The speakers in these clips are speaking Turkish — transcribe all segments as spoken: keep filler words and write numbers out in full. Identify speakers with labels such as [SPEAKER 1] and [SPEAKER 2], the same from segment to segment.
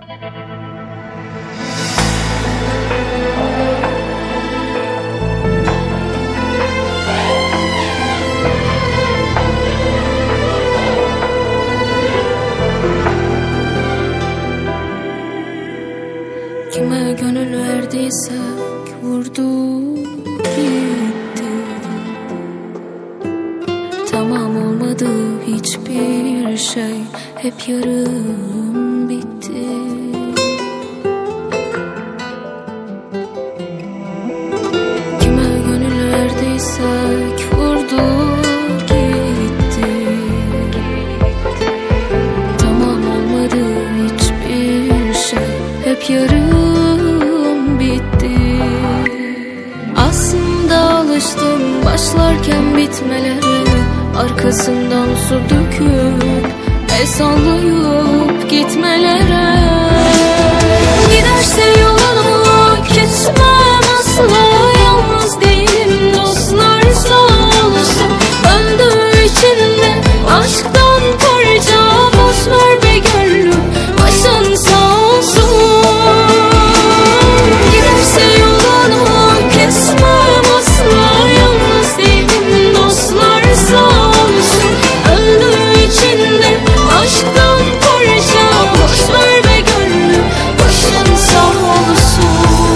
[SPEAKER 1] Kime gönül verdiysek vurdu gitti. Tamam olmadı hiçbir şey, hep yarım bitti. Kime gönül verdiysek vurdu gitti. Tamam olmadı hiçbir şey, hep yarım bitti. Aslında alıştım başlarken bitmelere, arkasından su döküp el sallayıp gitmelere. Giderse yolunu kesmem asla, yalnız değilim dostlar sağ olsun. Öldüğü içinde aşktan parça, boş ver be gönlüm başın sağ olsun. Giderse yolunu kesmem asla, yalnız değilim dostlar sağ olsun. Öldüğü içinde aşktan parça, boş ver be gönlüm başın sağ olsun.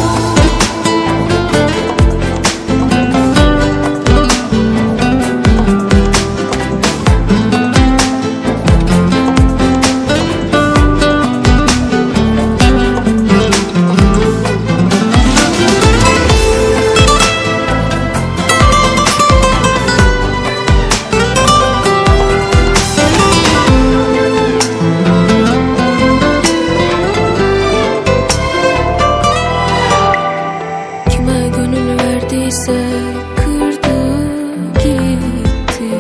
[SPEAKER 1] Kırdı gitti.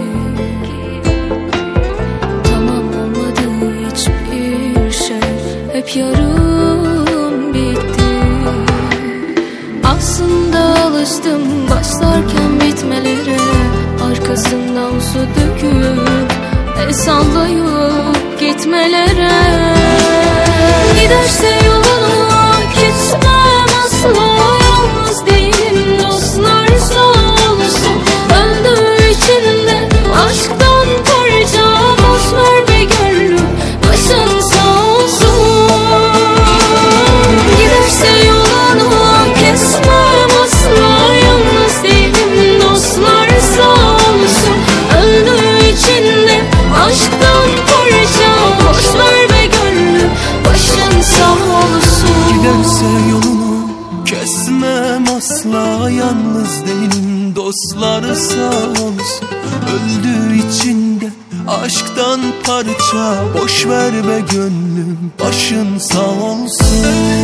[SPEAKER 1] Tamam olmadı hiçbir şey, hep yarım bitti. Aslında alıştım başlarken bitmelere, arkasından su döküp el sallayıp gitmelere. Giderse yolunu kesmem asla, yalnız değilim dostlar sağ olsun. Öldüğü içinde aşktan parça, boş ver be gönlüm başın sağ olsun. Giderse yolunu kesmem asla, yalnız değilim dostlar sağ olsun. Öldüğü içinde aşktan parça, boş ver be gönlüm başın sağ olsun.
[SPEAKER 2] Giderse yolunu kesmem asla, yalnız değilim dostlar sağ olsun. Öldüğü içinde aşktan parça, boş ver be gönlüm başın sağ olsun.